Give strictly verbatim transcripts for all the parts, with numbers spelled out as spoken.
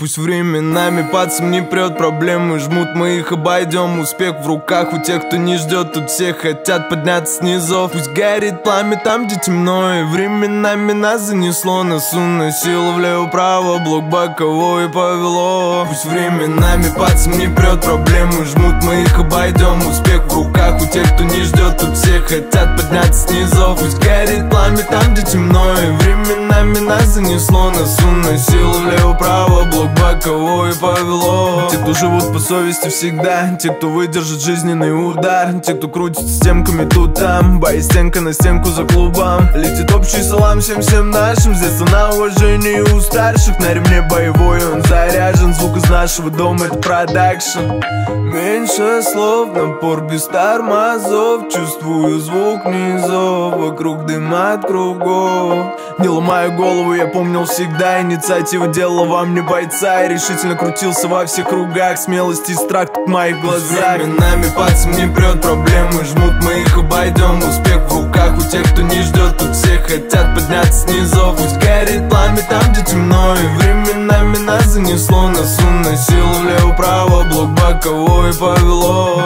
Пусть временами под не прет, проблемы жмут, мы их обойдем. Успех в руках у тех, кто не ждет, тут все хотят подняться с низов. Пусть горит пламя там, где темно, и временами нас занесло. Нас уносило влево-право, блок боковой повело. Пусть временами под не прет, проблемы жмут, мы их обойдем. Успех в руках у тех, кто не ждет, тут все хотят подняться с низов. Пусть горит пламя там, где темно, и временами нас занесло. Нас уносило влево-право, блок боковой повело. Те, кто живут по совести всегда, те, кто выдержит жизненный удар, те, кто крутит стенками тут-там, боясь стенка на стенку за клубом. Летит общий салам всем-всем нашим, с детства на уважение у старших. На ремне боевой он заряжен, звук из нашего дома — это продакшн. Меньше слов, напор без тормозов, чувствую звук низов, вокруг дым от кругов. Не ломаю голову, я помнил всегда, инициатива делала во мне бойца. И решительно крутился во всех кругах, смелость и страх тут в моих глазах. Временами пальцем не прет, проблемы жмут, мы их обойдем. Успех в руках у тех, кто не ждет, тут все хотят подняться с низов. Пусть горит пламя там, где темно, и временами нас занесло. Нас уносило влево-право, блок боковой повело.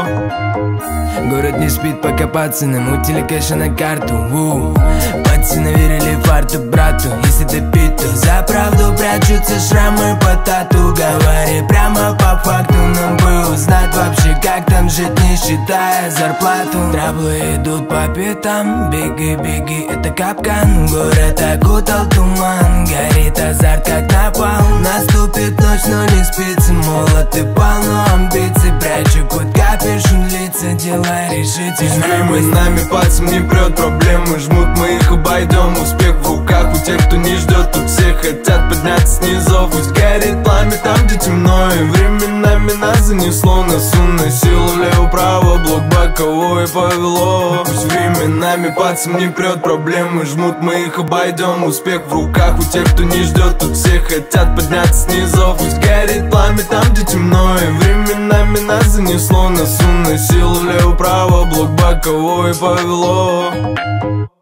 Город не спит, пока пацаны мутили кэша на карту. У-у. Пацаны верили фарту брату, если допить, то за правду прячутся шрамы по тату. Говори прямо по факту, нам бы узнать вообще, как там жить, не считая зарплату. Траблы идут по пятам, беги, беги, это капкан. Город окутал туман, горит азарт, как напал. Наступит ночь, но не спится, молод и полно амбиций. Прячу под капюшон лица, дела решительно. Временами пальцем не прет, проблемы жмут, мы их обойдем. Успех в руках у тех, кто не ждет, тут все хотят подняться с низов. Пусть горит пламя там, где темно, и временами нас занесло. Нас уносило влево-право, блок боковой повело. Пусть временами пальцем не прет, проблемы жмут, мы их обойдем. Успех в руках у тех, кто не ждет, тут все хотят подняться с низов. Пусть горит пламя там, где темно, и временами нас занесло. Нас уносило влево-право, блок боковой повело.